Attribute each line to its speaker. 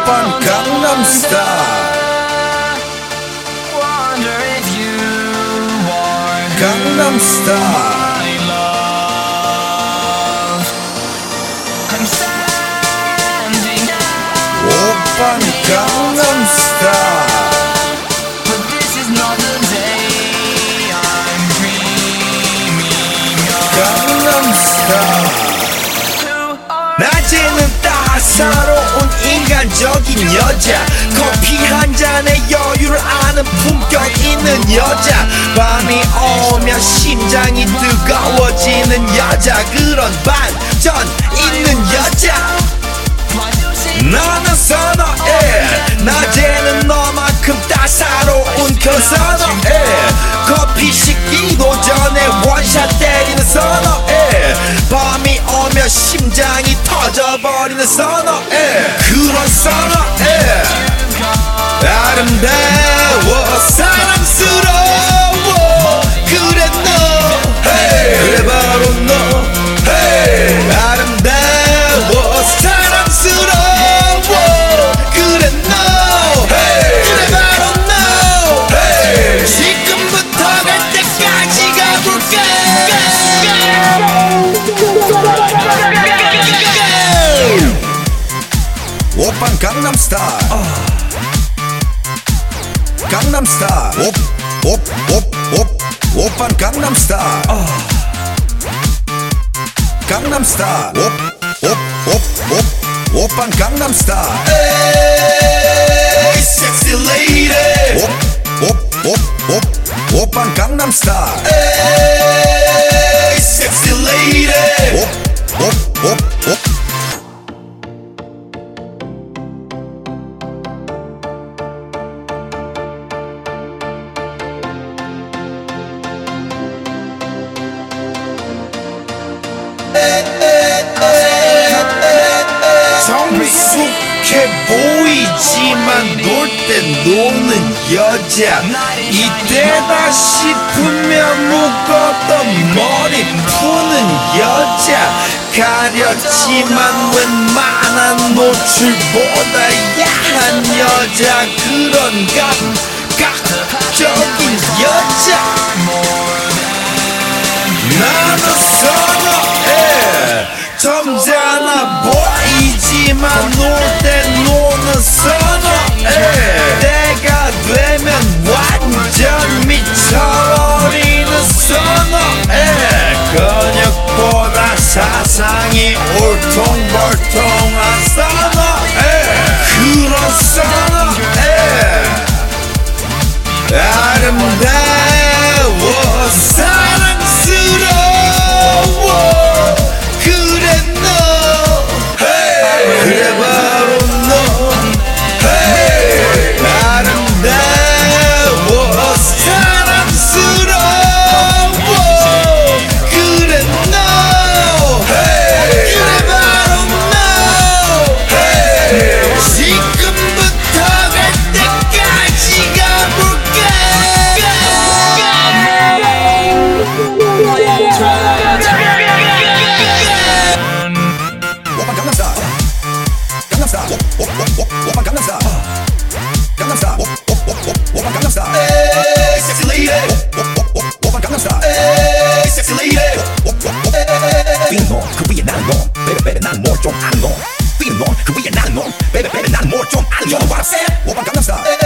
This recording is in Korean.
Speaker 1: 오빤 강남스타일. 강남스타일. 오빤 강남스타일. 강남스타일. 낮에는 따사로운 인간적인 여자, 커피 한 잔에 여유를 아는 품격 있는 여자, 밤이 오면 심장이 뜨거워지는 여자, 그런 반전 있는 여자 나는 선호해. 낮에는 너만큼 따사로운 그 선호해. 커피 식기도 전에 원샷 때리는 선호해. 밤이 오면 심장이 터져버리는 선호해. 그런 선호해. 아름다워 사랑스러워 그래 너 hey. 그래 바로 너 hey. 아름다워 사랑스러워 그래 너 hey. 그래 바로 너 hey. 지금부터 갈 때까지 가볼까. 오빤 강남스타일. 강남스타일. 오빤 강남스타일. 강남스타일. 오빤 강남스타일. Hey, sexy lady. 오빤 강남스타일. Hey, sexy lady. 성숙해 보이지만 놀 때 노는 여자, 이때다 싶으면 묶었던 머리 푸는 여자, 가렸지만 웬만한 노출보다 야한 여자, 그런 감각적인 여자 나는 선호해. 점잖아 보이지만 놀 때 노는 선호해. 때가 되면 완전 미쳐버리는 선호해. 근육보다 사상이 울퉁불퉁한 선호해. 그런 선호해. 아름다워 사랑스러워 그래 너 hey. 그래 바로 너 hey. 아름다워 사랑스러워 그래 너 hey. 그래 바로 너 hey. 지금부터 갈 때까지 가볼까. 오빤 강남스타일. 강남스타일. 오빤 강남스타일. 강남스타일. 오빤 강남스타일. Hey, sexy lady. 오빤 강남스타일. Hey, sexy lady. 뛰는 너 그 위에 나는 너 baby baby 나는 뭘 좀 아는 너 뛰는 너 그 위에 나는 너 baby baby 나는 뭘 좀 아는 너 오빤 강남스타일.